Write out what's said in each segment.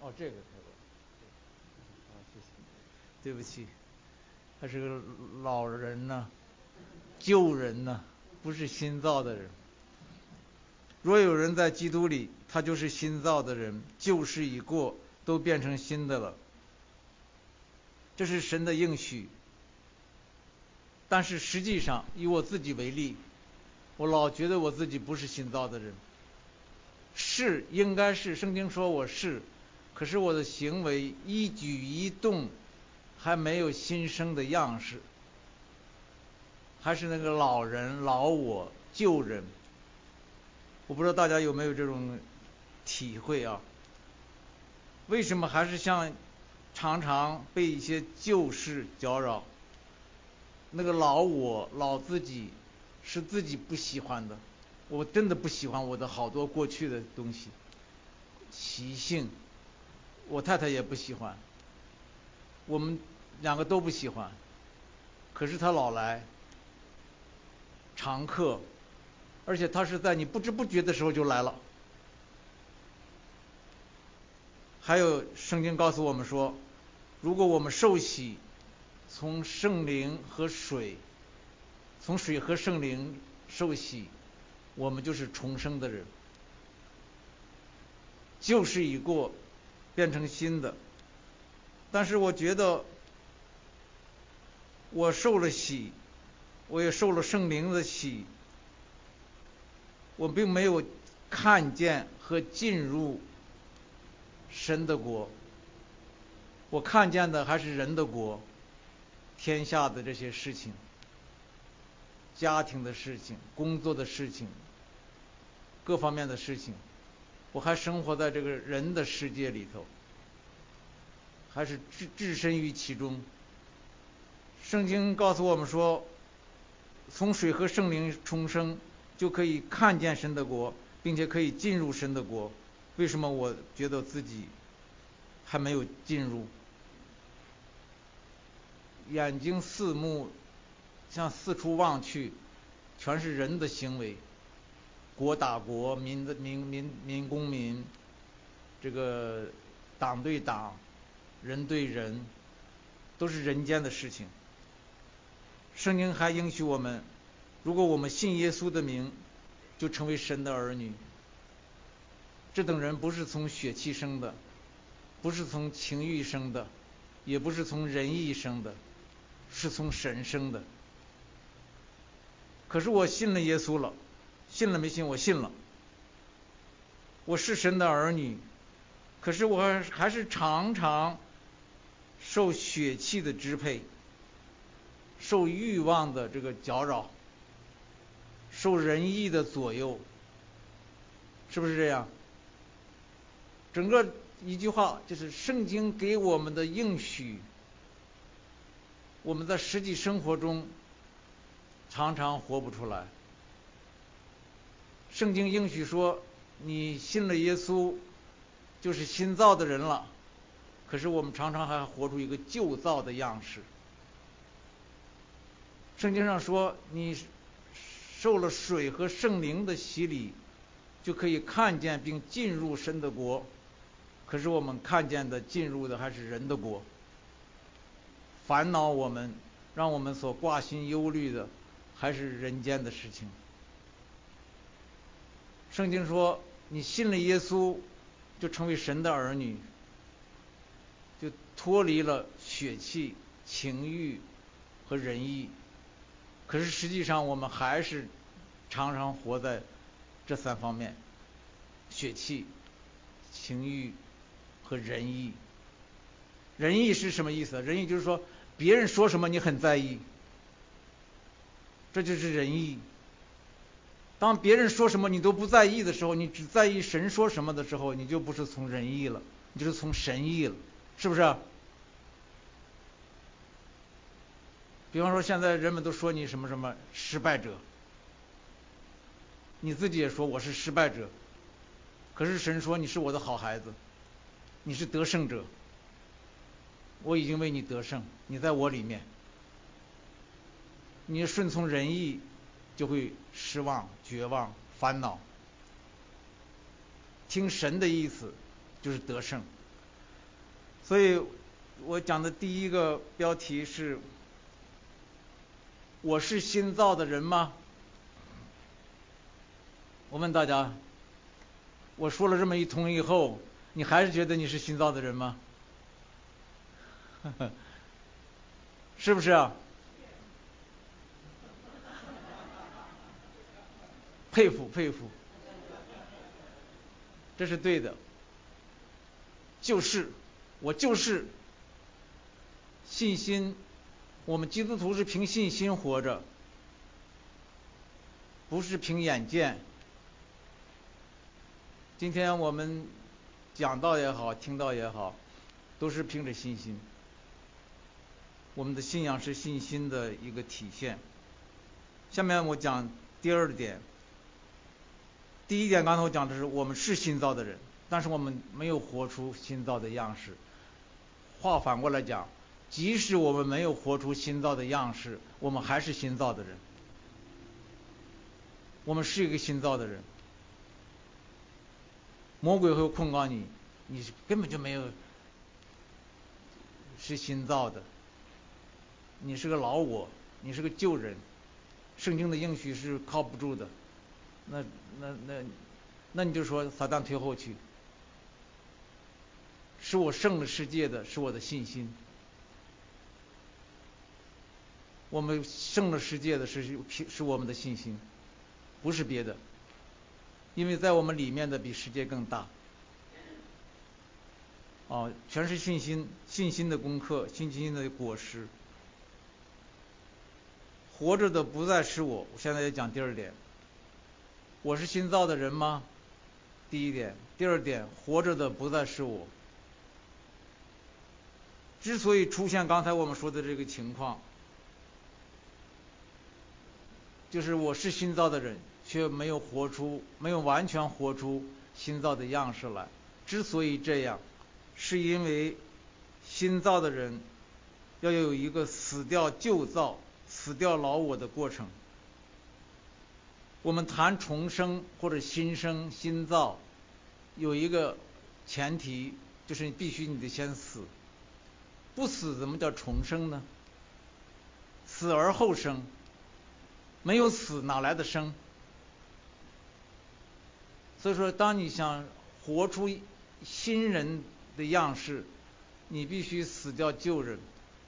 哦，这个啊，谢谢，对不起，他是个老人呢，旧人呢，不是新造的人。若有人在基督里，他就是新造的人，旧事已过，都变成新的了。这是神的应许。但是实际上，以我自己为例，我老觉得我自己不是新造的人。是，应该是，圣经说我是，可是我的行为一举一动还没有新生的样式，还是那个老人、老我、旧人。我不知道大家有没有这种体会啊？为什么还是常常被一些旧事搅扰？那个老我、老自己是自己不喜欢的，我真的不喜欢我的好多过去的东西、习性，我太太也不喜欢，我们两个都不喜欢。可是他老来，常客，而且他是在你不知不觉的时候就来了。还有圣经告诉我们说，如果我们受洗，从圣灵和水，从水和圣灵受洗，我们就是重生的人，旧事已过，变成新的。但是我觉得我受了洗，我也受了圣灵的洗，我并没有看见和进入神的国，我看见的还是人的国，天下的这些事情，家庭的事情，工作的事情，各方面的事情，我还生活在这个人的世界里头，还是置身于其中。圣经告诉我们说，从水和圣灵重生，就可以看见神的国，并且可以进入神的国。为什么我觉得自己还没有进入？眼睛四目，向四处望去，全是人的行为，国打国，民攻民，这个党对党，人对人，都是人间的事情。圣经还应许我们，如果我们信耶稣的名，就成为神的儿女。这等人不是从血气生的，不是从情欲生的，也不是从人意生的，是从神生的。可是我信了耶稣了，信了没信？我信了。我是神的儿女，可是我还是常常受血气的支配，受欲望的这个搅扰，受人意的左右，是不是这样？整个一句话就是圣经给我们的应许，我们在实际生活中常常活不出来。圣经应许说，你信了耶稣就是新造的人了，可是我们常常还活出一个旧造的样式。圣经上说，你受了水和圣灵的洗礼，就可以看见并进入神的国。可是我们看见的、进入的还是人的国，烦恼我们，让我们所挂心忧虑的还是人间的事情。圣经说，你信了耶稣，就成为神的儿女，就脱离了血气、情欲和人意。可是实际上我们还是常常活在这三方面：血气、情欲和人意。人意是什么意思？人意就是说别人说什么你很在意，这就是人意。当别人说什么你都不在意的时候，你只在意神说什么的时候，你就不是从人意了，你就是从神意了，是不是？比方说现在人们都说你什么什么失败者，你自己也说我是失败者，可是神说你是我的好孩子，你是得胜者，我已经为你得胜，你在我里面。你顺从人意就会失望、绝望、烦恼，听神的意思就是得胜。 所以我讲的第一个标题是：我是新造的人吗？我问大家，我说了这么一通以后，你还是觉得你是新造的人吗？是不是啊？佩服佩服，这是对的。我就是信心，我们基督徒是凭信心活着，不是凭眼见。今天我们讲道也好，听到也好，都是凭着信心。我们的信仰是信心的一个体现。下面我讲第二点。第一点刚才我讲的是我们是新造的人，但是我们没有活出新造的样式。话反过来讲，即使我们没有活出新造的样式，我们还是新造的人。我们是一个新造的人。魔鬼会控告你，你根本就没有是新造的，你是个老我，你是个旧人。圣经的应许是靠不住的。那你就说撒旦退后去。使我胜了世界的是我的信心。我们胜了世界的是我们的信心，不是别的。因为在我们里面的比世界更大。全是信心，信心的功课，信心的果实。活着的不再是我。我现在也讲第二点，我是新造的人吗？第一点。第二点，活着的不再是我。之所以出现刚才我们说的这个情况，就是我是新造的人，却没有完全活出新造的样式来。之所以这样，是因为新造的人要有一个死掉旧造、死掉老我的过程。我们谈重生或者新生、新造，有一个前提，就是必须你得先死。不死怎么叫重生呢？死而后生，没有死哪来的生？所以说，当你想活出新人的样式，你必须死掉旧人。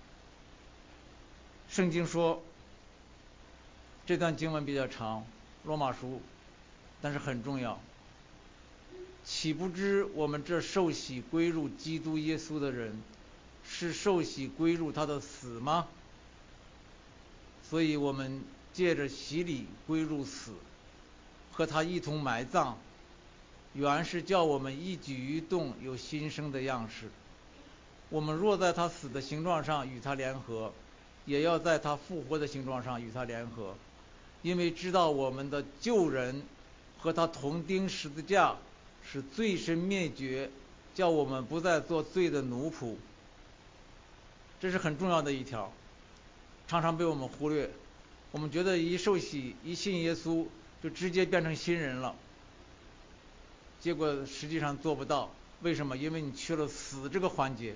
圣经说，这段经文比较长，罗马书，但是很重要。岂不知我们这受洗归入基督耶稣的人，是受洗归入他的死吗？所以我们借着洗礼归入死，和他一同埋葬，原是叫我们一举一动有新生的样式。我们若在他死的形状上与他联合，也要在他复活的形状上与他联合，因为知道我们的旧人和他同钉十字架，使罪身灭绝，叫我们不再做罪的奴仆。这是很重要的一条，常常被我们忽略。我们觉得一受洗一信耶稣就直接变成新人了，结果实际上做不到。为什么？因为你缺了死这个环节。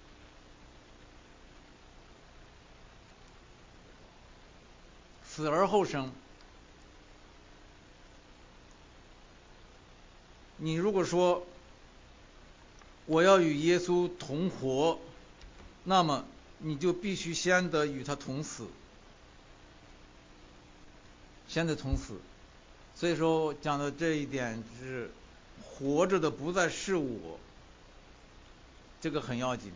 死而后生。你如果说我要与耶稣同活，那么你就必须先得与他同死，先得同死。所以说讲的这一点是活着的不再是我，这个很要紧。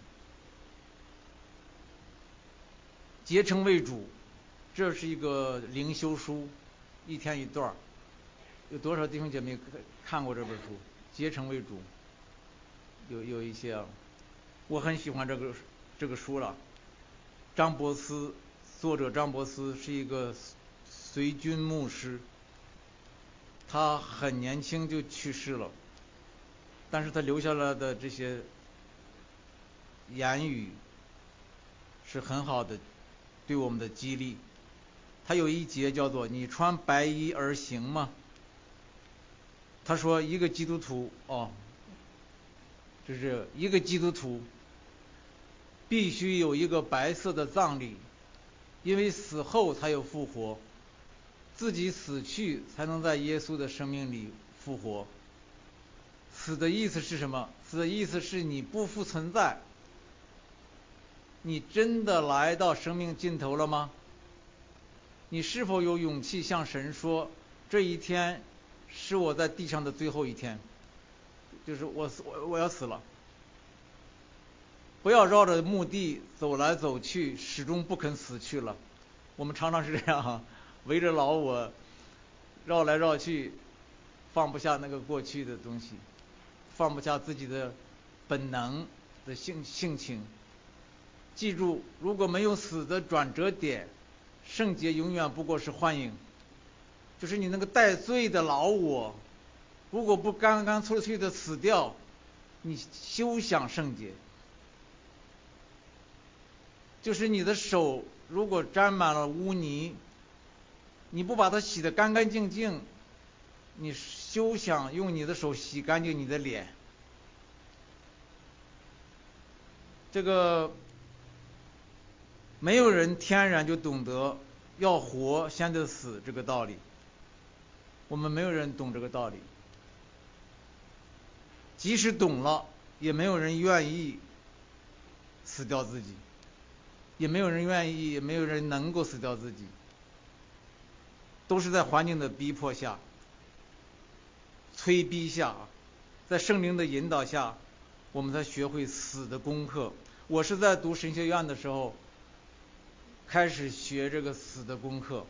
结成为主，这是一个灵修书，一天一段。有多少弟兄姐妹看过这本书？结成为主，有一些啊，我很喜欢这个书了。张伯斯，作者张伯斯是一个随军牧师，他很年轻就去世了，但是他留下来的这些言语是很好的，对我们的激励。他有一节叫做你穿白衣而行吗？他说一个基督徒，这是一个基督徒必须有一个白色的葬礼，因为死后才有复活，自己死去才能在耶稣的生命里复活。死的意思是什么？死的意思是你不复存在。你真的来到生命尽头了吗？你是否有勇气向神说，这一天是我在地上的最后一天，就是我要死了。不要绕着墓地走来走去，始终不肯死去了。我们常常是这样，围着老我绕来绕去，放不下那个过去的东西，放不下自己的本能的性情。记住，如果没有死的转折点，圣洁永远不过是幻影。就是你那个带罪的老我，如果不干干脆脆的死掉，你休想圣洁。就是你的手如果沾满了污泥，你不把它洗得干干净净，你休想用你的手洗干净你的脸。这个没有人天然就懂得要活先得死这个道理，我们没有人懂这个道理，即使懂了，也没有人愿意死掉自己，也没有人愿意，也没有人能够死掉自己，都是在环境的逼迫下、催逼下，在圣灵的引导下，我们才学会死的功课。我是在读神学院的时候开始学这个死的功课。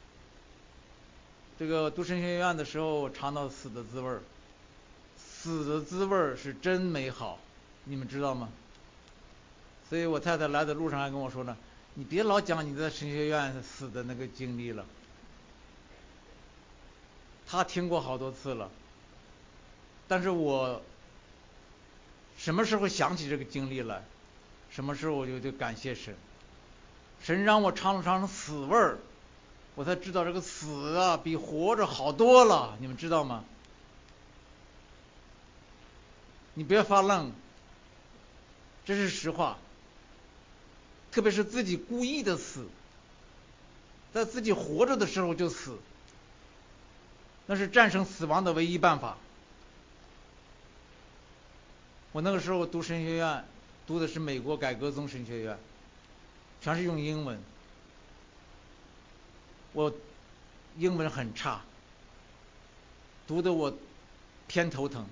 这个读神学院的时候，我尝到死的滋味，死的滋味是真美好，你们知道吗？所以我太太来的路上还跟我说呢，你别老讲你在神学院死的那个经历了，她听过好多次了，但是我什么时候想起这个经历来，什么时候我就感谢神，神让我尝了尝死味儿，我才知道这个死啊比活着好多了，你们知道吗？你别发愣，这是实话。特别是自己故意的死，在自己活着的时候就死，那是战胜死亡的唯一办法。我那个时候读神学院，读的是美国改革宗神学院，全是用英文，我英文很差，读得我偏头疼，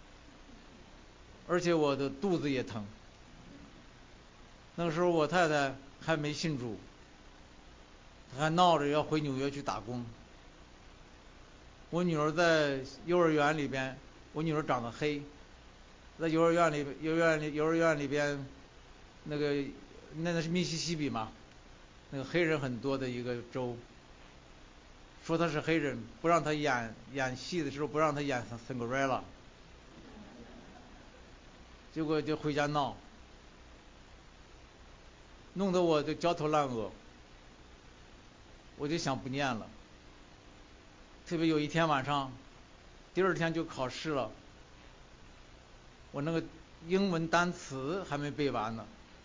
而且我的肚子也疼。那个时候我太太还没信主，她还闹着要回纽约去打工。我女儿在幼儿园里边，我女儿长得黑，在幼儿园里边，那是密西西比嘛，那个黑人很多的一个州。说她是黑人，不让她演戏的时候不让她演Cinderella，结果就回家闹，弄得我就焦头烂额，我就想不念了。特别有一天晚上，第二天就考试了，我那个英文单词还没背完呢。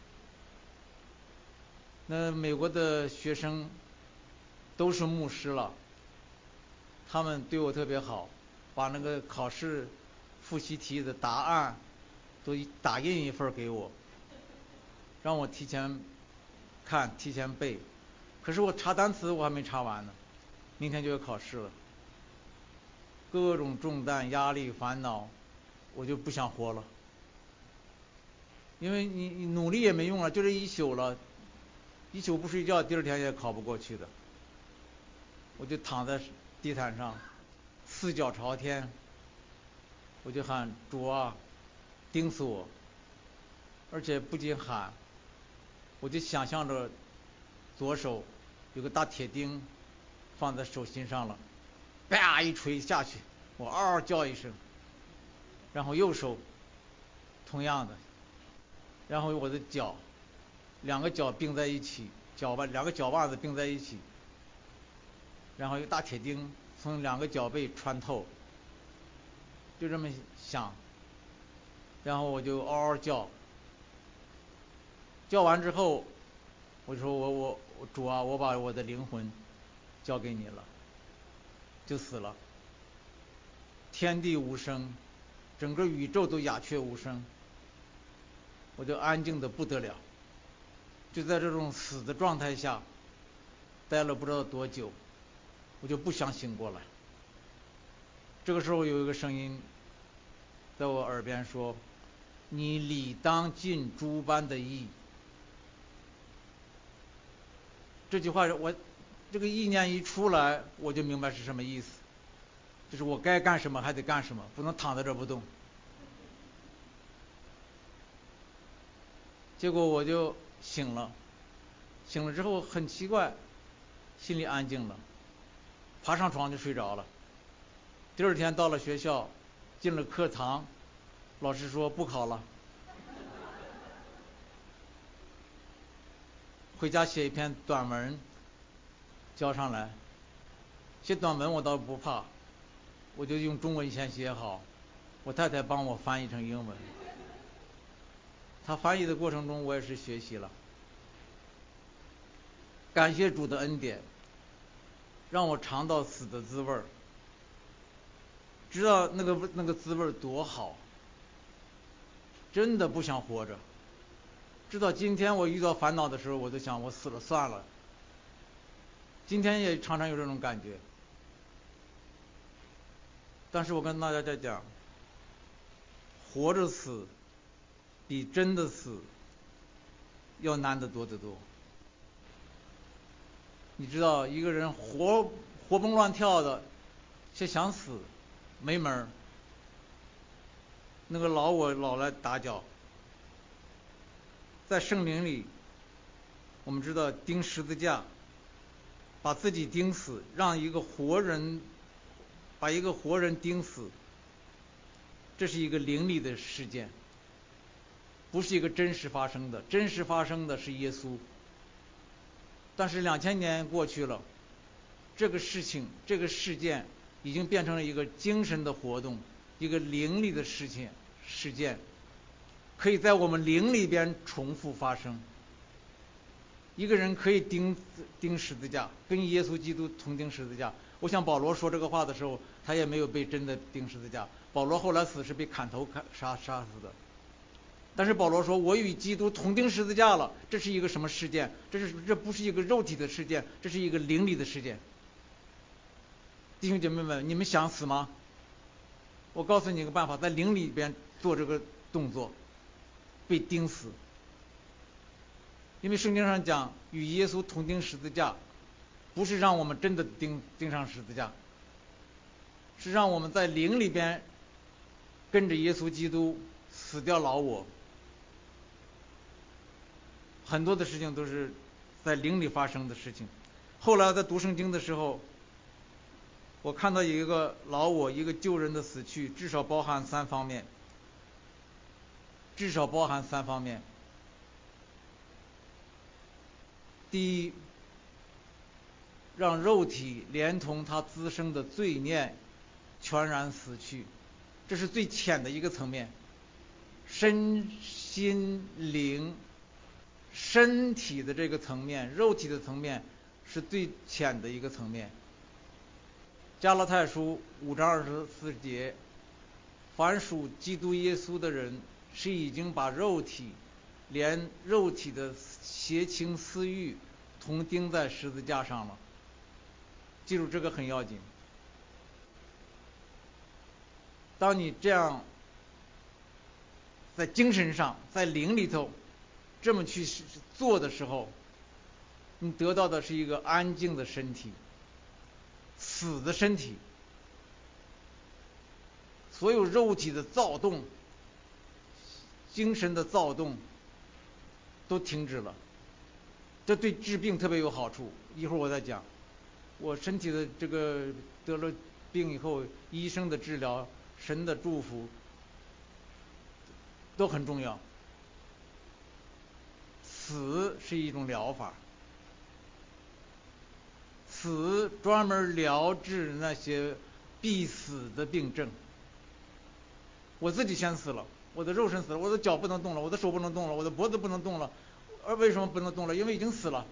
那美国的学生都是牧师了，他们对我特别好，把那个考试复习题的答案都打印一份给我，让我提前看提前背。可是我查单词我还没查完呢，明天就要考试了，各种重担压力烦恼，我就不想活了。因为你努力也没用了，就这一宿了，一宿不睡觉，第二天也考不过去的。我就躺在地毯上，四脚朝天，我就喊主啊，钉死我！而且不仅喊，我就想象着左手有个大铁钉放在手心上了，啪一锤下去，我嗷嗷叫一声，然后右手同样的，然后我的脚，两个脚并在一起，两个脚腕子并在一起，然后一个大铁钉从两个脚背穿透，就这么想，然后我就嗷嗷叫， 叫完之后，我说我主啊，我把我的灵魂交给你了，就死了。天地无声，整个宇宙都鸦雀无声，我就安静的不得了。就在这种死的状态下待了不知道多久，我就不想醒过来。这个时候有一个声音在我耳边说：“你理当尽诸般的义。”这句话我这个意念一出来，我就明白是什么意思，就是我该干什么还得干什么，不能躺在这不动。结果我就醒了，醒了之后很奇怪，心里安静了，爬上床就睡着了。第二天到了学校，进了课堂，老师说不考了，回家写一篇短文交上来。写短文我倒不怕，我就用中文先写好，我太太帮我翻译成英文。她翻译的过程中我也是学习了。感谢主的恩典，让我尝到死的滋味儿，知道那个滋味儿多好，真的不想活着。知道今天我遇到烦恼的时候，我就想我死了算了。今天也常常有这种感觉，但是我跟大家在讲，活着死比真的死要难得多得多。你知道一个人活蹦乱跳的，却想死，没门儿。那个老我老来打搅。在圣灵里，我们知道钉十字架，把自己钉死，让一个活人把一个活人钉死，这是一个灵里的事件，不是一个真实发生的。真实发生的是耶稣。但是2000年过去了，这个事情这个事件已经变成了一个精神的活动，一个灵里的事件可以在我们灵里边重复发生。一个人可以钉十字架，跟耶稣基督同钉十字架。我想保罗说这个话的时候，他也没有被真的钉十字架。保罗后来死是被砍头杀死的。但是保罗说，我与基督同钉十字架了，这是一个什么事件？这不是一个肉体的事件，这是一个灵里的事件。弟兄姐妹们，你们想死吗？我告诉你一个办法，在灵里边做这个动作，被钉死。因为圣经上讲与耶稣同钉十字架，不是让我们真的钉上十字架，是让我们在灵里边跟着耶稣基督死掉老我。很多的事情都是在灵里发生的事情。后来在读圣经的时候，我看到有一个老我，一个旧人的死去，至少包含3方面。第一，让肉体连同它滋生的罪念全然死去，这是最浅的一个层面。身心灵身体的这个层面，肉体的层面是最浅的一个层面。加拉太书5章24节，凡属基督耶稣的人，是已经把肉体连肉体的邪情私欲同钉在十字架上了。记住这个很要紧。当你这样在精神上在灵里头这么去做的时候，你得到的是一个安静的身体，死的身体。所有肉体的躁动，精神的躁动都停止了，这对治病特别有好处。一会儿我再讲。我身体的这个得了病以后，医生的治疗，神的祝福都很重要。死是一种疗法，死专门疗治那些必死的病症。我自己先死了，我的肉身死了，我的脚不能动了，我的手不能动了，我的脖子不能动了， 为什么不能动了？因为已经死了。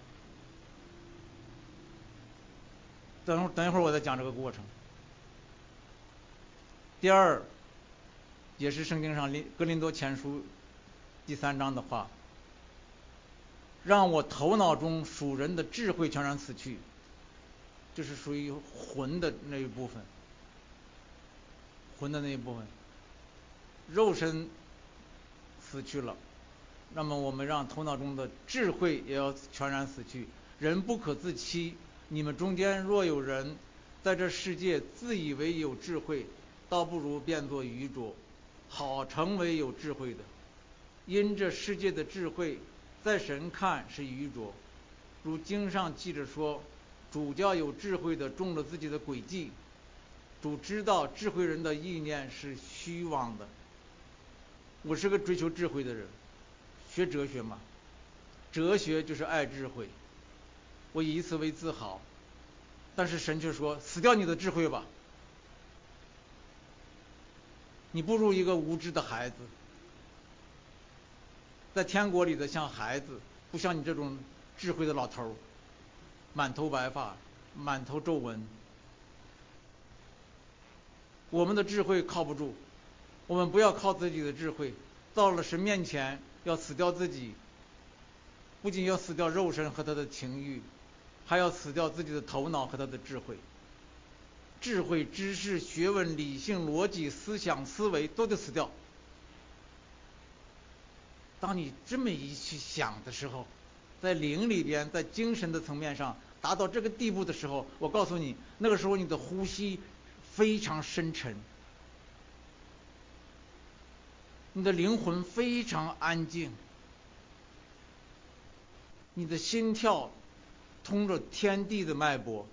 等一会儿我再讲这个过程。第二，也是圣经上哥林多前书第3章的话，让我头脑中属人的智慧全然死去，这是属于魂的那一部分，魂的那一部分，肉身死去了，那么我们让头脑中的智慧也要全然死去。人不可自欺，你们中间若有人在这世界自以为有智慧，倒不如变作愚拙，好成为有智慧的。因这世界的智慧在神看是愚拙，如经上记着说，主叫有智慧的中了自己的诡计，主知道智慧人的意念是虚妄的。我是个追求智慧的人，学哲学嘛，哲学就是爱智慧，我以此为自豪。但是神却说，死掉你的智慧吧，你不如一个无知的孩子，在天国里的像孩子，不像你这种智慧的老头，满头白发，满头皱纹。我们的智慧靠不住，我们不要靠自己的智慧，到了神面前要死掉自己，不仅要死掉肉身和他的情欲，还要死掉自己的头脑和他的智慧。智慧、知识、学问、理性、逻辑、思想、思维都得死掉。当你这么一去想的时候，在灵里边，在精神的层面上达到这个地步的时候，我告诉你，那个时候你的呼吸非常深沉，你的灵魂非常安静，你的心跳通着天地的脉搏。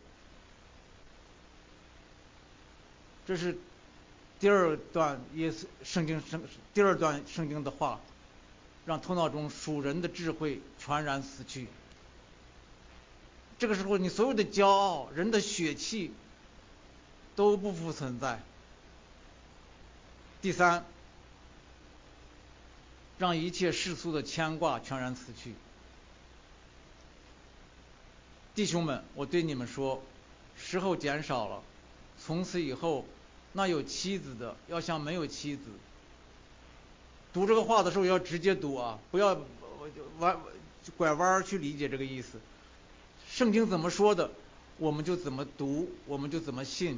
这是第二段圣经的话，让头脑中属人的智慧全然死去。这个时候，你所有的骄傲、人的血气都不复存在。第三，让一切世俗的牵挂全然死去。弟兄们，我对你们说，时候减少了，从此以后，那有妻子的要像没有妻子。读这个话的时候要直接读啊，不要拐弯去理解这个意思。圣经怎么说的，我们就怎么读，我们就怎么信。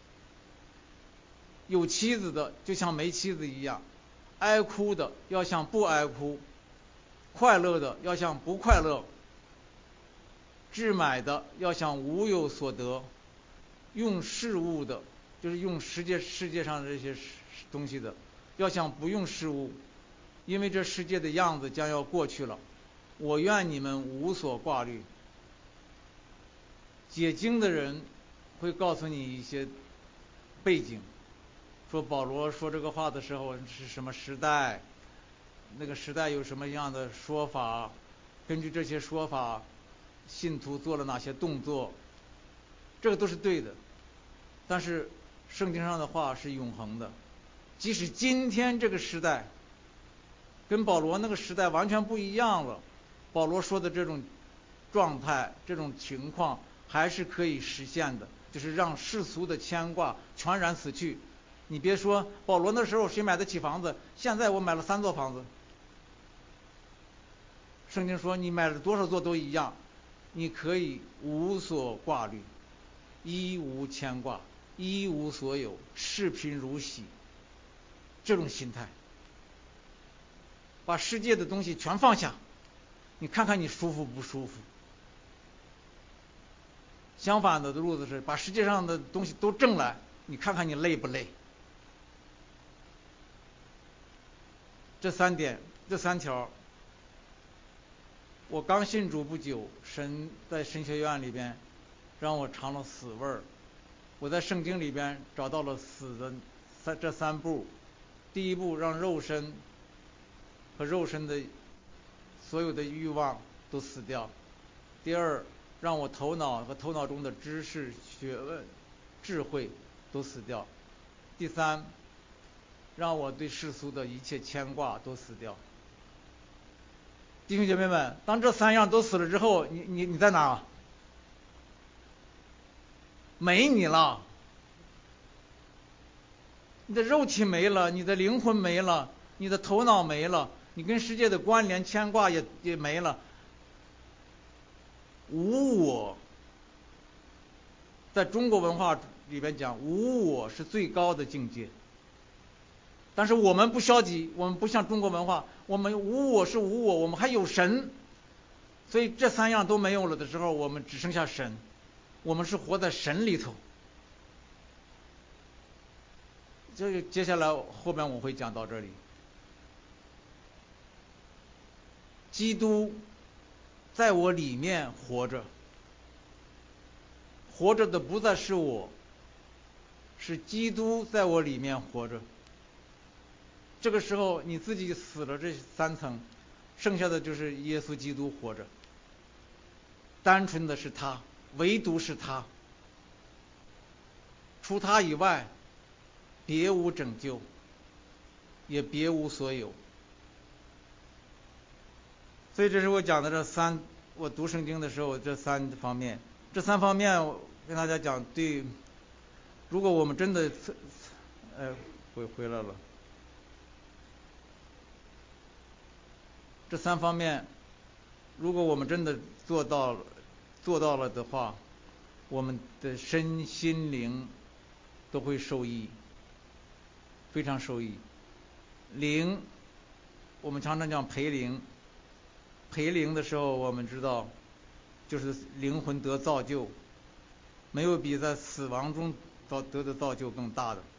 有妻子的就像没妻子一样，哀哭的要像不哀哭，快乐的要像不快乐，置买的要像无有所得，用事物的就是用世界上的这些东西的，要像不用事物，因为这世界的样子将要过去了。我愿你们无所挂虑。解经的人会告诉你一些背景，说保罗说这个话的时候是什么时代，那个时代有什么样的说法，根据这些说法信徒做了哪些动作，这个都是对的。但是圣经上的话是永恒的，即使今天这个时代跟保罗那个时代完全不一样了，保罗说的这种状态、这种情况还是可以实现的，就是让世俗的牵挂全然死去。你别说保罗那时候谁买得起房子，现在我买了3座房子。圣经说你买了多少座都一样，你可以无所挂虑，一无牵挂，一无所有，视贫如洗。这种心态，把世界的东西全放下，你看看你舒服不舒服。相反的路子是把世界上的东西都挣来，你看看你累不累。这3条，我刚信主不久，神在神学院里边让我尝了死味儿。我在圣经里边找到了死的这3步。第一步，让肉身和肉身的所有的欲望都死掉。第二，让我头脑和头脑中的知识、学问、智慧都死掉。第三，让我对世俗的一切牵挂都死掉。 弟兄姐妹们，当这3样都死了之后，你在哪儿？没你了，你的肉体没了，你的灵魂没了，你的头脑没了，你跟世界的关联牵挂也没了。无我，在中国文化里边讲，无我是最高的境界。但是我们不消极，我们不像中国文化，我们无我是无我，我们还有神。所以这3样都没有了的时候，我们只剩下神，我们是活在神里头。这个接下来后边我会讲到这里。基督在我里面活着，活着的不再是我，是基督在我里面活着。这个时候你自己死了这3层，剩下的就是耶稣基督活着，单纯的是他，唯独是他，除他以外别无拯救，也别无所有。所以这是我讲的我读圣经的时候这3方面。这3方面我跟大家讲，对，如果我们真的回来了，这3方面如果我们真的做到了的话，我们的身心灵都会受益，非常受益。灵，我们常常讲培灵，培灵的时候我们知道就是灵魂得造就，没有比在死亡中得的造就更大的。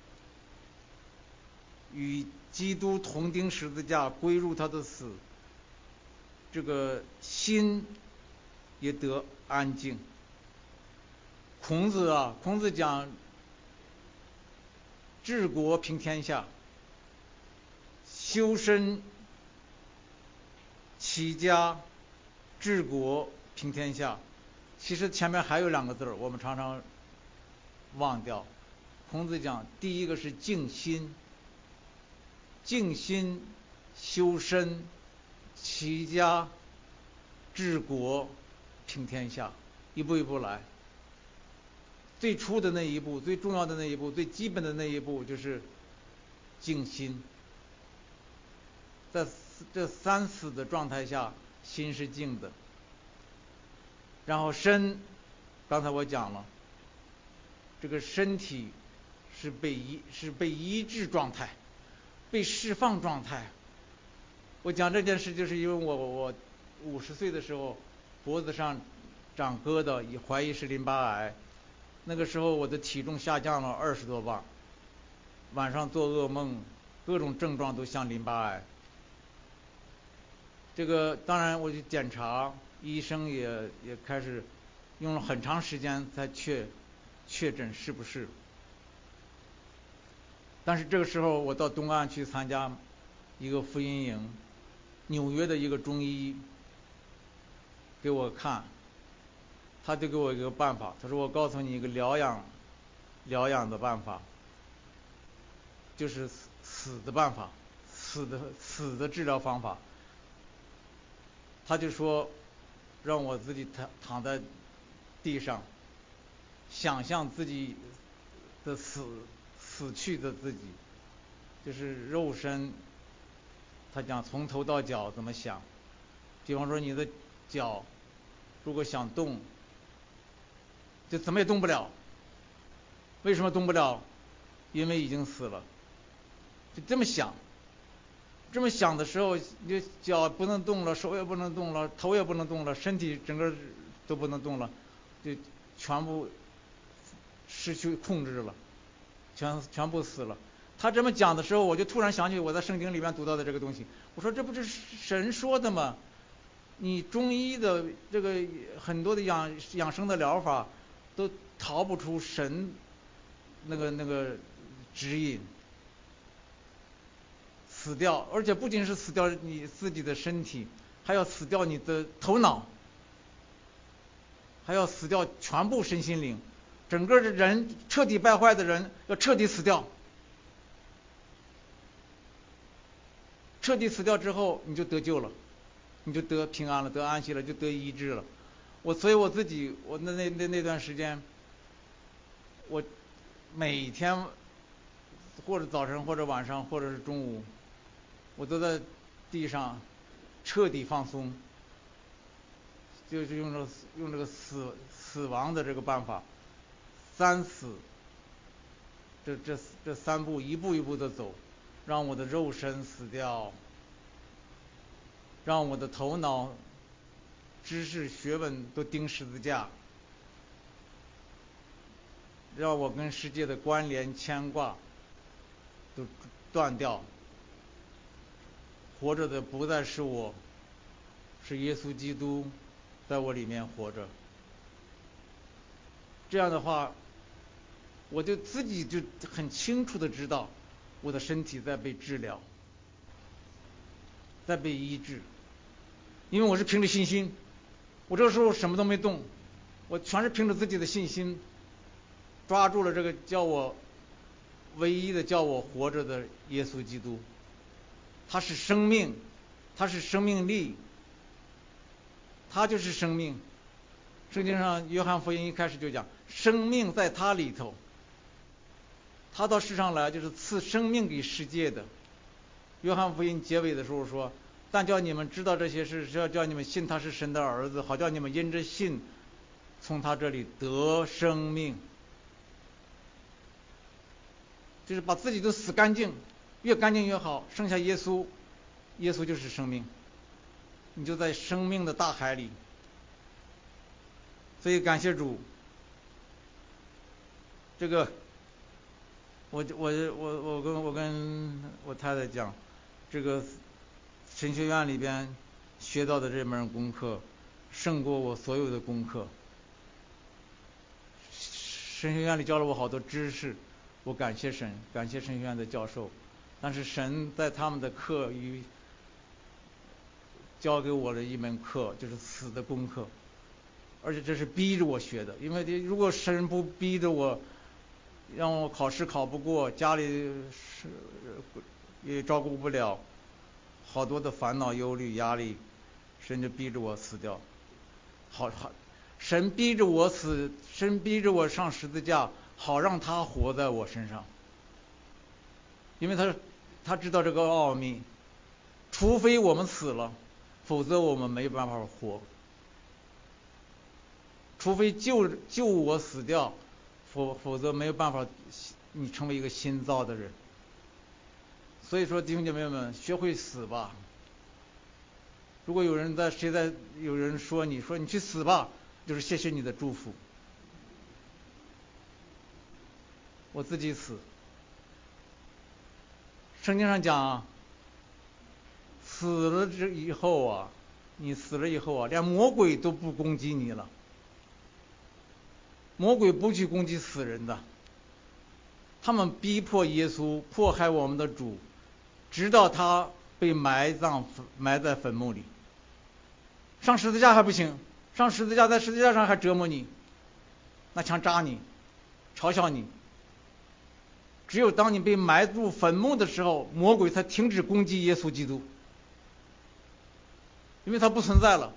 与基督同钉十字架，归入他的死，这个心也得安静。孔子讲治国平天下，修身齐家治国平天下。其实前面还有2个字我们常常忘掉。孔子讲第一个是静心，静心修身齐家治国平天下，一步一步来。最初的那一步，最重要的那一步，最基本的那一步就是静心。在这3死的状态下，心是静的。然后身，刚才我讲了，这个身体是被医治状态，被释放状态。我讲这件事就是因为我50岁的时候脖子上长疙瘩，怀疑是淋巴癌。那个时候我的体重下降了20多磅，晚上做噩梦，各种症状都像淋巴癌。这个当然我去检查，医生也开始用了很长时间才确诊是不是。但是这个时候我到东岸去参加一个福音营，纽约的一个中医给我看，他就给我一个办法，他说我告诉你一个疗养的办法，就是死的办法，死的治疗方法。他就说让我自己躺在地上，想象自己的死去的自己，就是肉身。他讲从头到脚怎么想，比方说你的脚如果想动，就怎么也动不了。为什么动不了？因为已经死了。就这么想，这么想的时候，你的脚不能动了，手也不能动了，头也不能动了，身体整个都不能动了，就全部失去控制了，全部死了。他这么讲的时候，我就突然想起我在圣经里面读到的这个东西。我说这不是神说的吗？你中医的这个很多的养生的疗法都逃不出神那个指引。死掉，而且不仅是死掉你自己的身体，还要死掉你的头脑，还要死掉全部身心灵。整个人彻底败坏的人要彻底死掉，彻底死掉之后你就得救了。 你就得平安了，得安息了，就得医治了。所以我自己，我那段时间，我每天或者早晨或者晚上或者是中午，我都在地上彻底放松，就是用这个死亡的这个办法，三死，这三步一步一步的走，让我的肉身死掉，让我的头脑、知识、学问都钉十字架，让我跟世界的关联牵挂都断掉。活着的不再是我，是耶稣基督在我里面活着。这样的话，我就自己就很清楚的知道，我的身体在被治疗，在被医治。因为我是凭着信心，我这个时候什么都没动，我全是凭着自己的信心，抓住了这个唯一的叫我活着的耶稣基督。他是生命，他是生命力，他就是生命。圣经上约翰福音一开始就讲，生命在他里头，他到世上来就是赐生命给世界的。约翰福音结尾的时候说，但叫你们知道这些事，是要叫你们信他是神的儿子，好叫你们因着信从他这里得生命。就是把自己都死干净，越干净越好，剩下耶稣，耶稣就是生命，你就在生命的大海里。所以感谢主，这个我跟我太太讲，这个神学院里边学到的这门功课胜过我所有的功课。神学院里教了我好多知识，我感谢神，感谢神学院的教授，但是神在他们的课余教给我的一门课就是死的功课，而且这是逼着我学的。因为如果神不逼着我，让我考试考不过，家里也照顾不了，好多的烦恼、忧虑、压力，神就逼着我死掉。神逼着我死，神逼着我上十字架，好让他活在我身上。因为他知道这个奥秘，除非我们死了，否则我们没办法活。除非救我死掉，否则没有办法你成为一个新造的人。所以说弟兄姐妹们，学会死吧。如果有人说你去死吧，就是谢谢你的祝福。我自己死。圣经上讲，死了以后啊，你死了以后啊，连魔鬼都不攻击你了。魔鬼不去攻击死人的，他们逼迫耶稣，迫害我们的主，直到他被埋在坟墓里。上十字架还不行，在十字架上还折磨你，拿枪扎你，嘲笑你。只有当你被埋入坟墓的时候，魔鬼才停止攻击耶稣基督，因为他不存在了。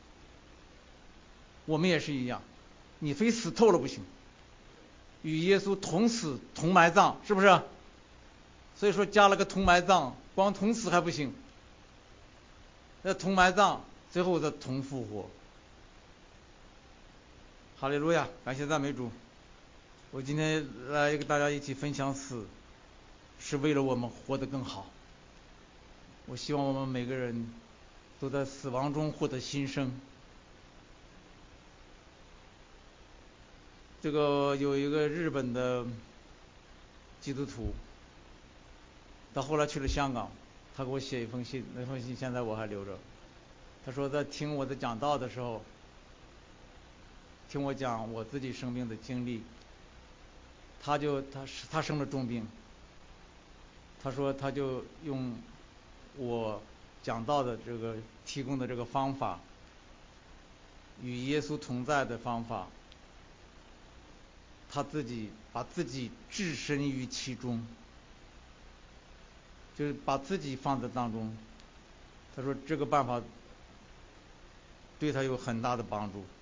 我们也是一样，你非死透了不行，与耶稣同死同埋葬，是不是？所以说加了个同埋葬，光同死还不行，那同埋葬，最后再同复活。哈利路亚，感谢赞美主。我今天来跟大家一起分享死，是为了我们活得更好。我希望我们每个人都在死亡中获得新生。这个有一个日本的基督徒，他后来去了香港，他给我写一封信，那封信现在我还留着。他说在听我的讲道的时候，听我讲我自己生命的经历，他生了重病，他说他就用我讲道的这个提供的这个方法，与耶稣同在的方法，他把自己置身于其中，就是把自己放在当中。他说这个办法对他有很大的帮助。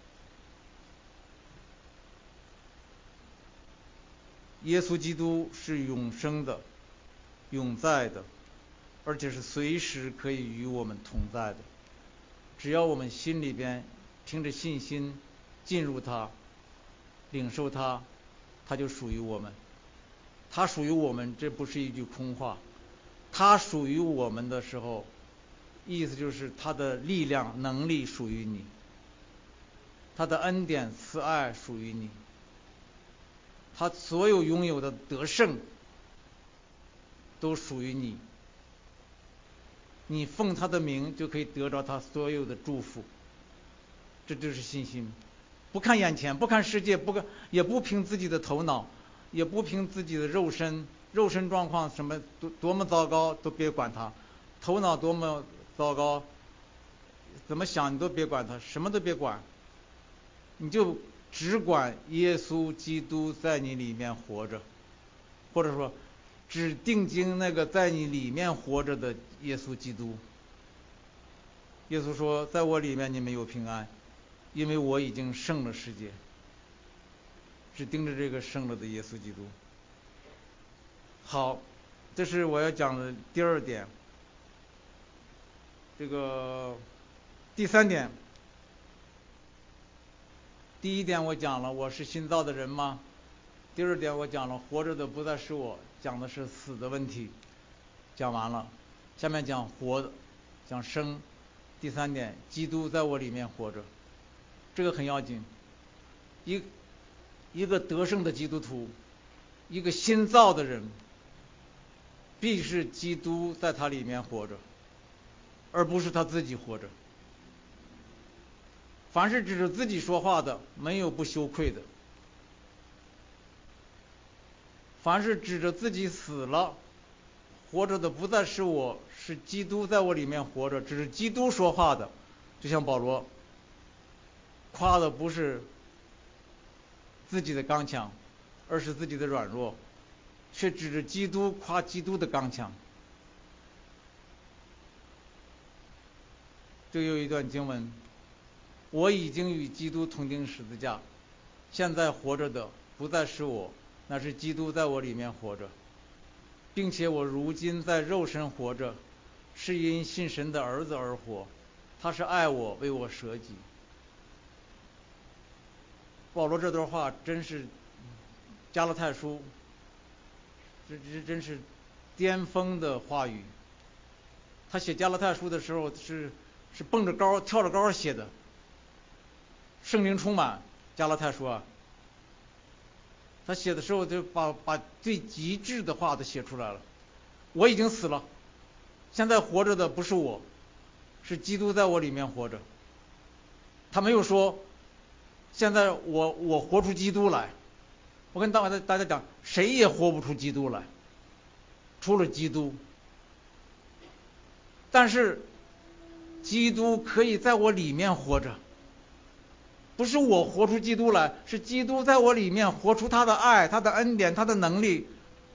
耶稣基督是永生的、永在的，而且是随时可以与我们同在的。只要我们心里边凭着信心进入他、领受他，他就属于我们。他属于我们，这不是一句空话。他属于我们的时候，意思就是他的力量、能力属于你，他的恩典、慈爱属于你，他所有拥有的得胜都属于你。你奉他的名就可以得着他所有的祝福。这就是信心。不看眼前，不看世界，也不凭自己的头脑，也不凭自己的肉身状况什么多么糟糕都别管他，头脑多么糟糕，怎么想你都别管他，什么都别管，你就只管耶稣基督在你里面活着，或者说只定睛那个在你里面活着的耶稣基督。耶稣说，在我里面你们有平安，因为我已经胜了世界。只盯着这个胜了的耶稣基督。好，这是我要讲的第二点。这个第三点，第一点我讲了我是新造的人吗？第二点我讲了活着的不再是我，讲的是死的问题，讲完了。下面讲活的，讲生。第三点，基督在我里面活着，这个很要紧。一个得胜的基督徒，一个新造的人，必是基督在他里面活着，而不是他自己活着。凡是指着自己说话的，没有不羞愧的；凡是指着自己死了，活着的不再是我，是基督在我里面活着，只是基督说话的。就像保罗夸的不是自己的刚强，而是自己的软弱，却指着基督夸基督的刚强。这有一段经文，我已经与基督同钉十字架，现在活着的不再是我，那是基督在我里面活着，并且我如今在肉身活着，是因信神的儿子而活，他是爱我，为我舍己。保罗这段话真是加拉太书，这真是巅峰的话语。他写加拉太书的时候是蹦着高跳着高写的，圣灵充满加拉太书啊。他写的时候就把最极致的话都写出来了。我已经死了，现在活着的不是我，是基督在我里面活着。他没有说现在我活出基督来。我跟大家讲，谁也活不出基督来，除了基督。但是基督可以在我里面活着，不是我活出基督来，是基督在我里面活出他的爱、他的恩典、他的能力。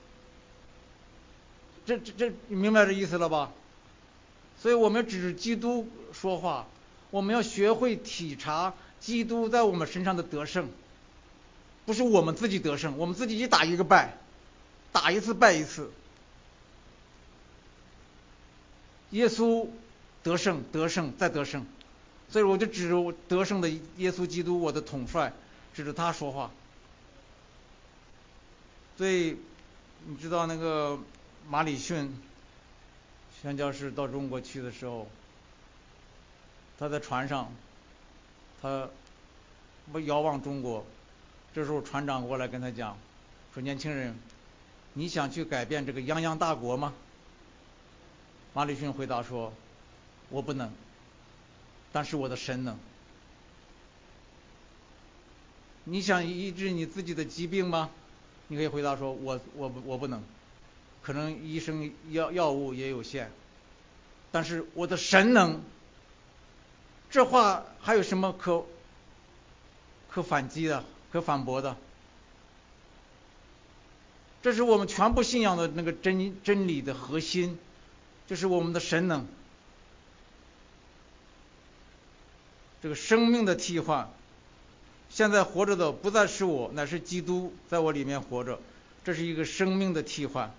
这你明白这意思了吧？所以我们指着基督说话，我们要学会体察基督在我们身上的得胜，不是我们自己得胜，我们自己一打一个败，打一次败一次。耶稣得胜，得胜再得胜，所以我就指着得胜的耶稣基督，我的统帅，指着他说话。所以你知道那个马礼逊宣教士到中国去的时候，他在船上，他遥望中国，这时候船长过来跟他讲，说年轻人，你想去改变这个泱泱大国吗？马礼逊回答说，我不能，但是我的神能。你想医治你自己的疾病吗？你可以回答说，我不能，可能医生药物也有限，但是我的神能。这话还有什么可反击的、可反驳的？这是我们全部信仰的那个真理的核心，就是我们的神能。 这个生命的替换。现在活着的不再是我，乃是基督在我里面活着，这是一个生命的替换。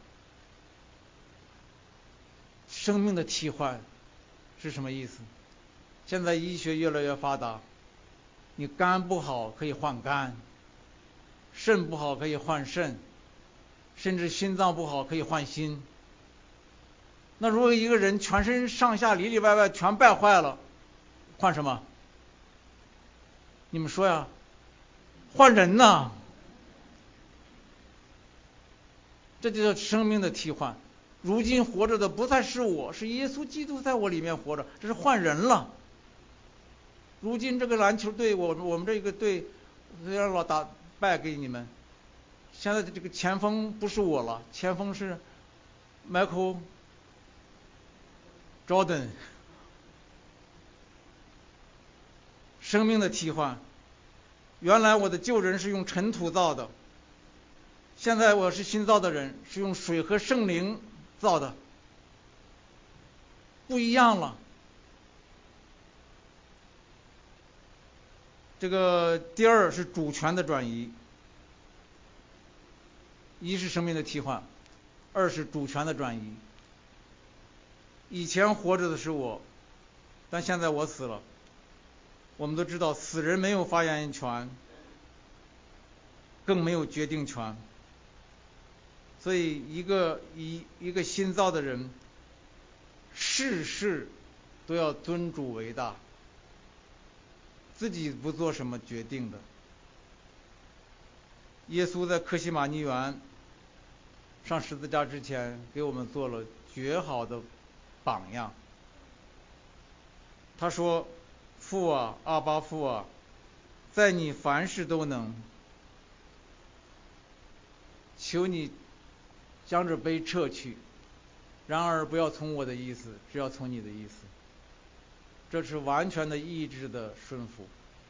生命的替换是什么意思？现在医学越来越发达，你肝不好可以换肝，肾不好可以换肾，甚至心脏不好可以换心。那如果一个人全身上下里里外外全败坏了，换什么？你们说呀？换人呐！这就叫生命的替换。如今活着的不再是我，是耶稣基督在我里面活着，这是换人了。如今这个篮球队，我们这个队虽然老打败给你们，现在这个前锋不是我了，前锋是 Michael Jordan。生命的替换。原来我的旧人是用尘土造的，现在我是新造的人，是用水和圣灵造的，不一样了。这个第二是主权的转移，一是生命的替换，二是主权的转移。以前活着的是我，但现在我死了。我们都知道，死人没有发言权，更没有决定权。所以一个新造的人，事事都要尊主为大，自己不做什么决定的。耶稣在客西马尼园上十字架之前，给我们做了绝好的榜样。他说：“父啊，阿爸父啊，在你凡事都能，求你将这杯撤去，然而不要从我的意思，只要从你的意思。”这是完全的意志的顺服。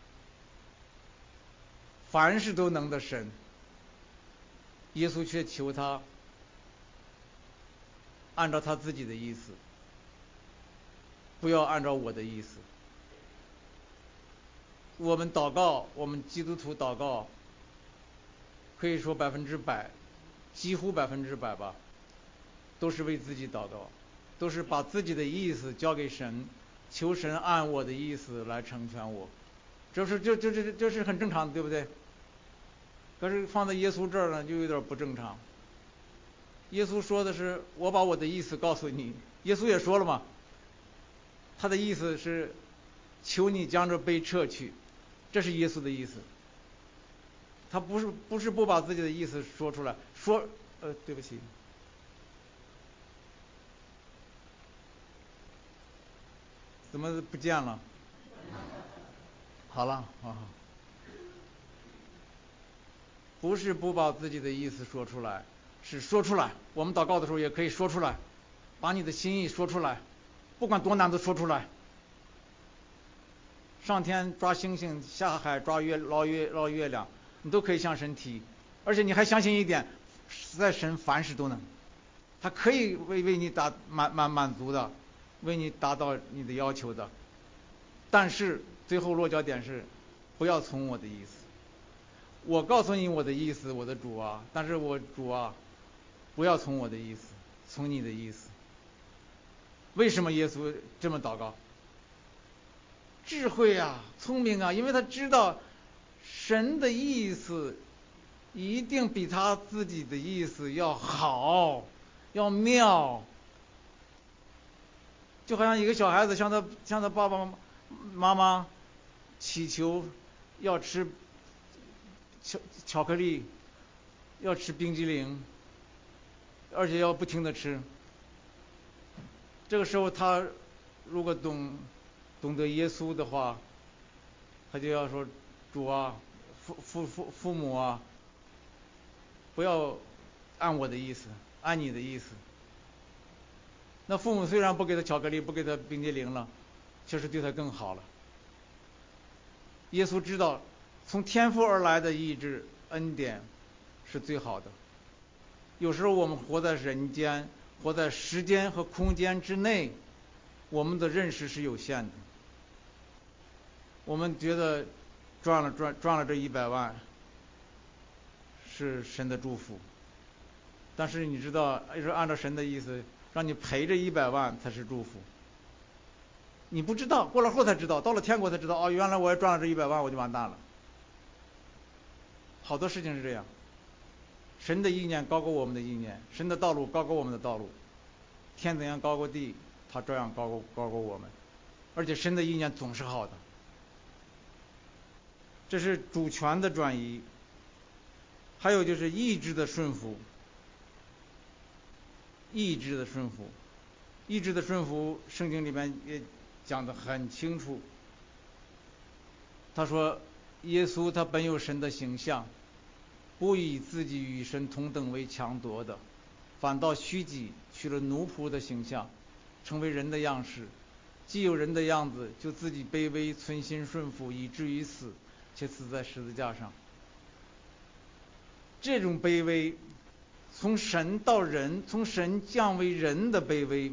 凡事都能的神，耶稣却求他按照他自己的意思，不要按照我的意思。我们祷告，我们基督徒祷告，可以说100%，几乎100%吧，都是为自己祷告，都是把自己的意思交给神，求神按我的意思来成全我。这是很正常的，对不对？可是放在耶稣这儿呢，就有点不正常。耶稣说的是：“我把我的意思告诉你。”耶稣也说了嘛，他的意思是求你将这杯撤去，这是耶稣的意思。他不是不把自己的意思说出来，对不起，怎么不见了？好了，好，不是不把自己的意思说出来，是说出来。我们祷告的时候也可以说出来，把你的心意说出来，不管多难都说出来。上天抓星星，下海捞月亮，你都可以向神提，而且你还相信一点，在神凡事都能，他可以为你满足的，为你达到你的要求的。但是最后落脚点是，不要从我的意思。我告诉你我的意思，我的主啊，但是我主啊，不要从我的意思，从你的意思。为什么耶稣这么祷告？智慧啊，聪明啊，因为他知道神的意思一定比他自己的意思要好，要妙。就好像一个小孩子向他爸爸妈妈祈求要吃巧克力，要吃冰激凌，而且要不停地吃。这个时候他如果懂得耶稣的话，他就要说：“主啊，父母啊，不要按我的意思，按你的意思。”那父母虽然不给他巧克力，不给他冰激凌了，确实对他更好了。耶稣知道，从天父而来的意志恩典是最好的。有时候我们活在人间，活在时间和空间之内，我们的认识是有限的。 我们觉得赚了这100万是神的祝福，但是你知道，是按照神的意思，让你赔这100万才是祝福。你不知道，过了后才知道，到了天国才知道，哦，原来我也赚了这100万，我就完蛋了。好多事情是这样，神的意念高过我们的意念，神的道路高过我们的道路，天怎样高过地，他照样高过我们，而且神的意念总是好的。这是主权的转移，还有就是意志的顺服。意志的顺服，意志的顺服，圣经里面也讲得很清楚。他说，耶稣他本有神的形象，不以自己与神同等为强夺的，反倒虚己，取了奴仆的形象，成为人的样式。既有人的样子，就自己卑微，存心顺服，以至于死，且死在十字架上。这种卑微，从神到人，从神降为人的卑微，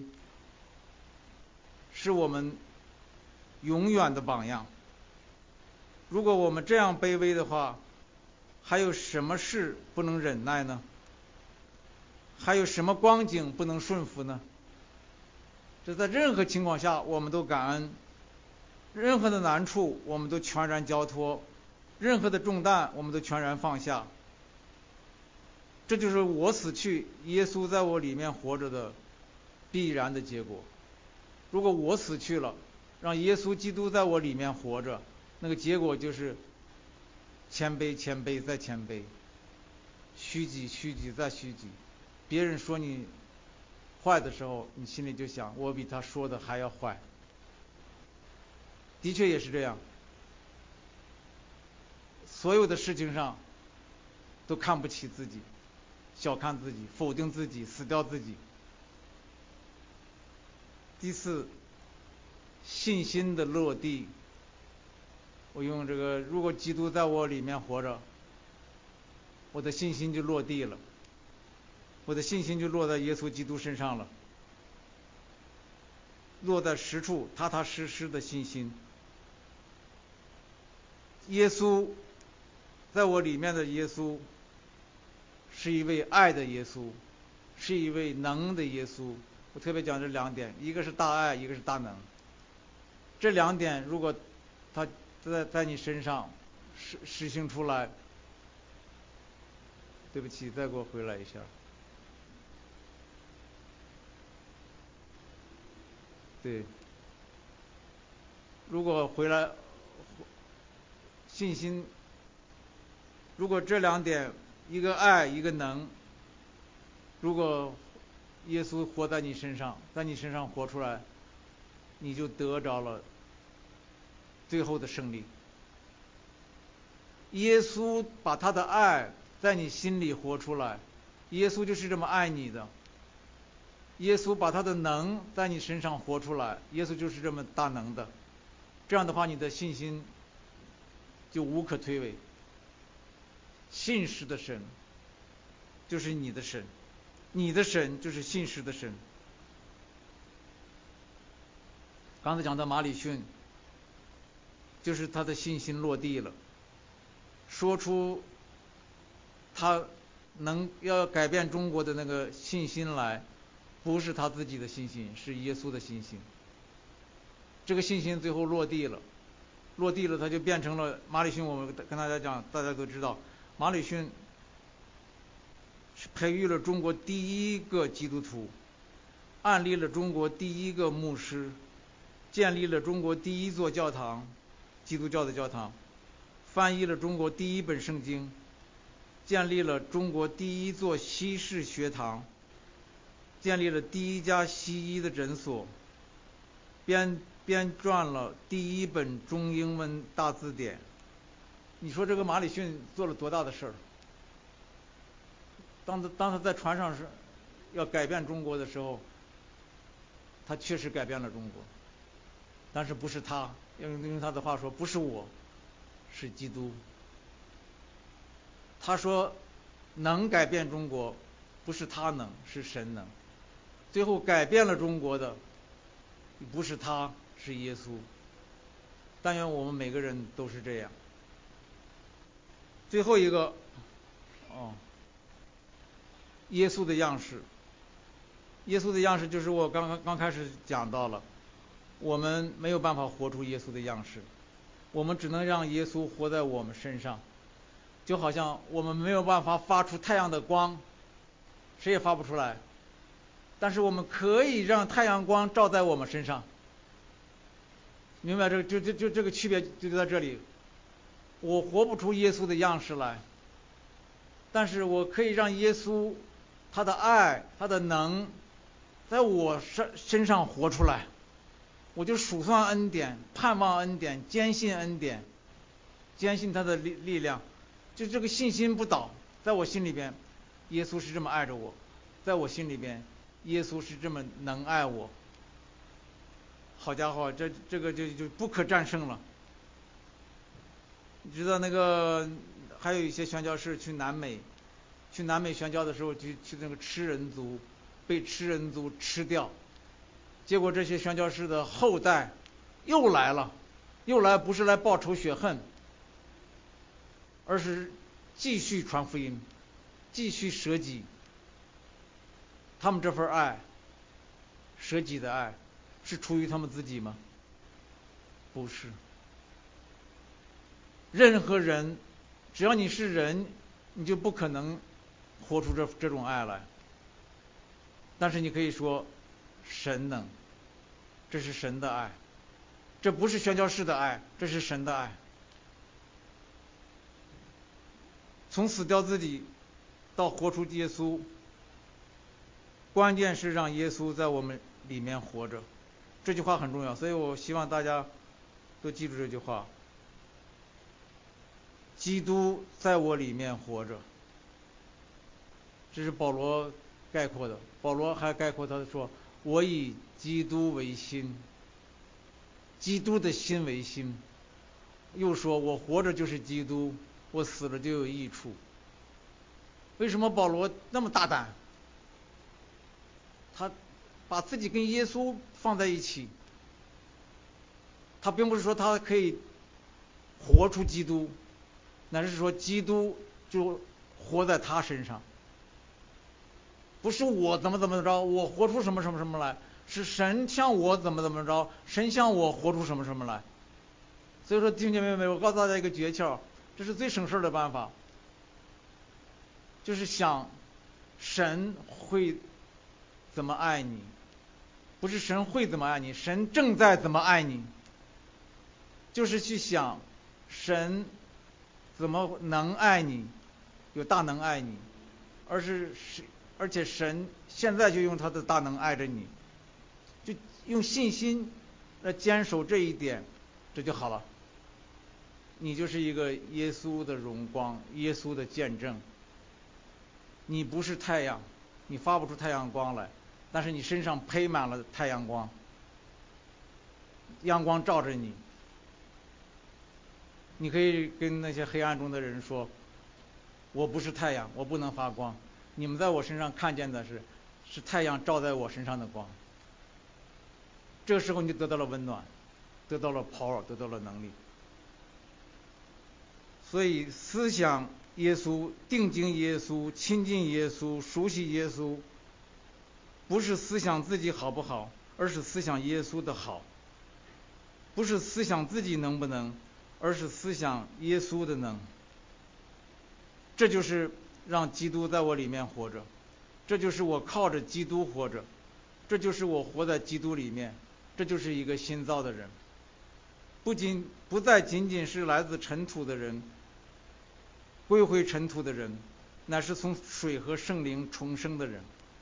是我们永远的榜样。如果我们这样卑微的话，还有什么事不能忍耐呢？还有什么光景不能顺服呢？这在任何情况下我们都感恩，任何的难处我们都全然交托，任何的重担我们都全然放下。这就是我死去，耶稣在我里面活着的必然的结果。如果我死去了，让耶稣基督在我里面活着，那个结果就是谦卑，谦卑再谦卑，虚己，虚己再虚己。别人说你坏的时候，你心里就想，我比他说的还要坏。的确也是这样，所有的事情上都看不起自己，小看自己，否定自己，死掉自己。第四，信心的落地。我用这个，如果基督在我里面活着，我的信心就落地了，我的信心就落在耶稣基督身上了，落在实处，踏踏实实的信心。耶稣在我里面的耶稣是一位爱的耶稣，是一位能的耶稣。我特别讲这2点，一个是大爱，一个是大能。这2点如果他在你身上实行出来，对不起，再给我回来一下。对，如果回来信心，如果这2点，一个爱，一个能，如果耶稣活在你身上，在你身上活出来，你就得着了最后的胜利。耶稣把他的爱在你心里活出来，耶稣就是这么爱你的。耶稣把他的能在你身上活出来，耶稣就是这么大能的。这样的话，你的信心就无可推诿。信实的神就是你的神，你的神就是信实的神。刚才讲到马里逊，就是他的信心落地了，说出他要改变中国的那个信心来，不是他自己的信心，是耶稣的信心。这个信心最后落地了，他就变成了马里逊。我们跟大家讲，大家都知道，马里逊是培育了中国第一个基督徒，案例了中国第一个牧师，建立了中国第一座教堂，基督教的教堂，翻译了中国第一本圣经，建立了中国第一座西式学堂，建立了第一家西医的诊所，编撰了第一本中英文大字典。你说这个马里逊做了多大的事儿？当他在船上是要改变中国的时候，他确实改变了中国，但是不是他，用他的话说，不是我，是基督。他说能改变中国，不是他能，是神能。最后改变了中国的不是他，是耶稣。 但愿我们每个人都是这样。最后一个，耶稣的样式。耶稣的样式就是我刚开始讲到了，我们没有办法活出耶稣的样式，我们只能让耶稣活在我们身上。就好像我们没有办法发出太阳的光，谁也发不出来，但是我们可以让太阳光照在我们身上。明白这个区别就在这里。我活不出耶稣的样式来，但是我可以让耶稣他的爱他的能在我身上活出来。我就数算恩典，盼望恩典，坚信恩典，坚信他的力量，就这个信心不倒，在我心里边耶稣是这么爱着我，在我心里边耶稣是这么能爱我。好家伙，这个就不可战胜了。你知道那个还有一些宣教士去南美宣教的时候，去那个吃人族，被吃人族吃掉，结果这些宣教士的后代又来了，不是来报仇雪恨，而是继续传福音，继续舍己。他们这份爱，舍己的爱，是出于他们自己吗？不是。任何人，只要你是人，你就不可能活出这种爱来。但是你可以说，神能，这是神的爱，这不是宣教士的爱，这是神的爱。从死掉自己到活出耶稣，关键是让耶稣在我们里面活着。这句话很重要，所以我希望大家都记住这句话：基督在我里面活着。这是保罗概括的。保罗还概括他说：我以基督为心，基督的心为心。又说我活着就是基督，我死了就有益处。为什么保罗那么大胆？他把自己跟耶稣放在一起。他并不是说他可以活出基督，乃是说基督就活在他身上。不是我怎么着，我活出什么来，是神向我怎么着，神向我活出什么来。所以说弟兄姐妹们，我告诉大家一个诀窍，这是最省事的办法，就是想神会怎么爱你，不是神会怎么爱你，神正在怎么爱你。就是去想神怎么能爱你，有大能爱你，而且神现在就用他的大能爱着你，就用信心来坚守这一点，这就好了。你就是一个耶稣的荣光，耶稣的见证。你不是太阳，你发不出太阳光来，但是你身上配满了太阳光，阳光照着你。你可以跟那些黑暗中的人说，我不是太阳，我不能发光，你们在我身上看见的是太阳照在我身上的光。这个时候你就得到了温暖，得到了 power， 得到了能力。所以思想耶稣，定睛耶稣，亲近耶稣，熟悉耶稣，不是思想自己好不好，而是思想耶稣的好。不是思想自己能不能，而是思想耶稣的能。这就是让基督在我里面活着，这就是我靠着基督活着，这就是我活在基督里面，这就是一个新造的人。不再仅仅是来自尘土的人，归回尘土的人，乃是从水和圣灵重生的人。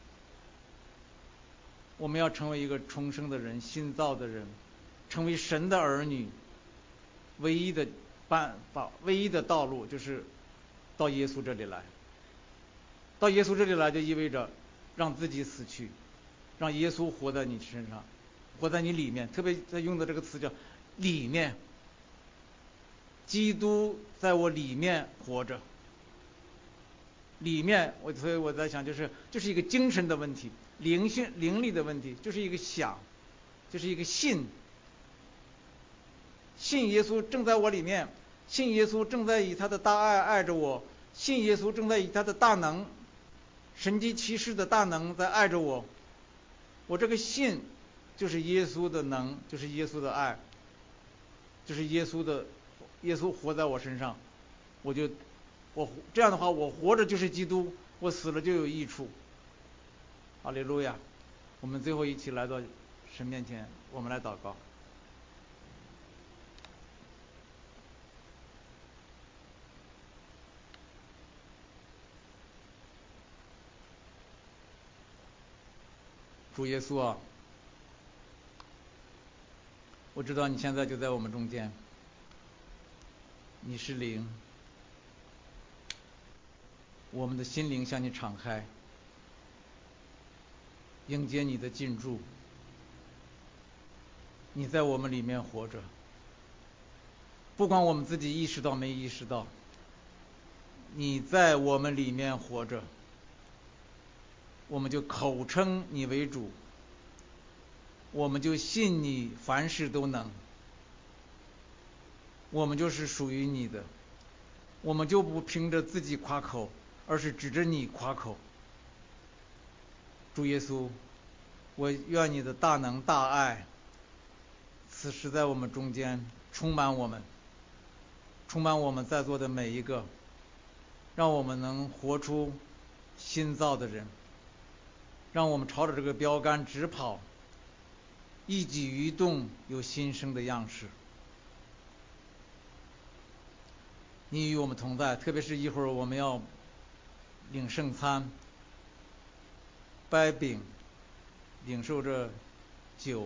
我们要成为一个重生的人，新造的人，成为神的儿女。唯一的办法，唯一的道路就是到耶稣这里来。到耶稣这里来就意味着让自己死去，让耶稣活在你身上，活在你里面。特别他用的这个词叫里面，基督在我里面活着。里面，所以我在想，就是一个精神的问题，灵力的问题，就是一个想，就是一个信信耶稣正在我里面，信耶稣正在以他的大爱爱着我，信耶稣正在以他的大能，神迹奇事的大能在爱着我。我这个信就是耶稣的能，就是耶稣的爱，就是耶稣活在我身上。我这样的话，我活着就是基督，我死了就有益处。哈利路亚！我们最后一起来到神面前，我们来祷告。主耶稣啊，我知道你现在就在我们中间，你是灵，我们的心灵向你敞开，迎接你的进驻。你在我们里面活着，不管我们自己意识到没意识到，你在我们里面活着，我们就口称你为主，我们就信你凡事都能，我们就是属于你的，我们就不凭着自己夸口，而是指着你夸口。主耶稣，我愿你的大能大爱此时在我们中间充满我们，充满我们在座的每一个，让我们能活出新造的人，让我们朝着这个标杆直跑，一举一动有新生的样式。你与我们同在，特别是一会儿我们要领圣餐，掰饼，领受着酒，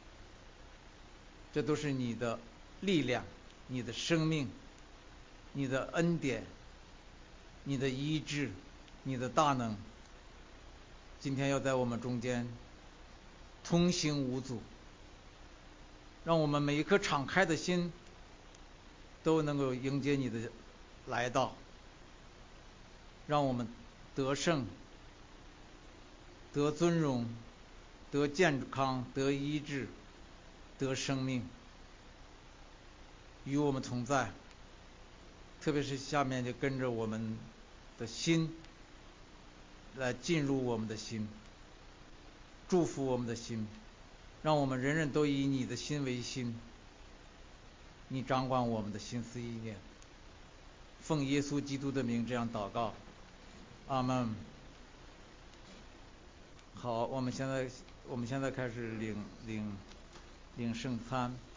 这都是你的力量，你的生命，你的恩典，你的医治，你的大能，今天要在我们中间通行无阻，让我们每一颗敞开的心都能够迎接你的来到，让我们得胜，得尊荣，得健康，得医治，得生命，与我们同在。特别是下面就跟着我们的心来进入我们的心，祝福我们的心，让我们人人都以你的心为心，你掌管我们的心思意念。奉耶稣基督的名这样祷告，阿们。好，我们现在开始领圣餐。